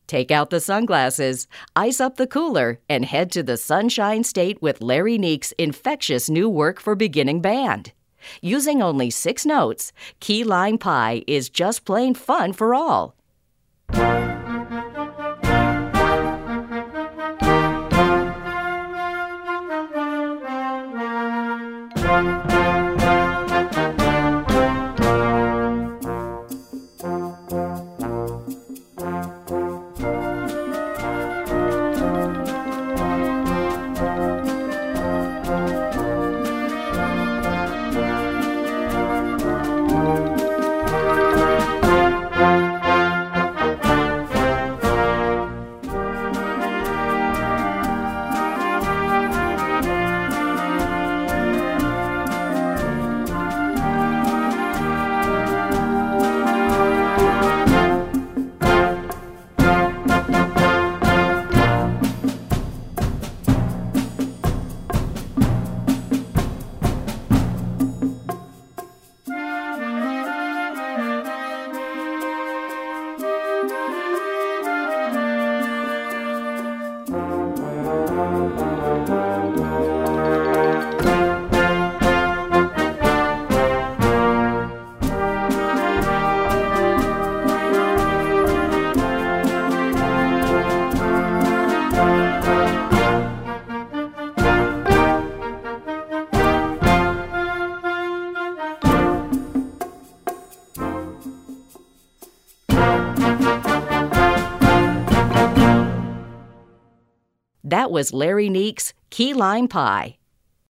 Take out the sunglasses, ice up the cooler, and head to the Sunshine State with Larry Neek's infectious new work for beginning band. Using only 6 notes, Key Lime Pie is just plain fun for all. That was Larry Neek's Key Lime Pie.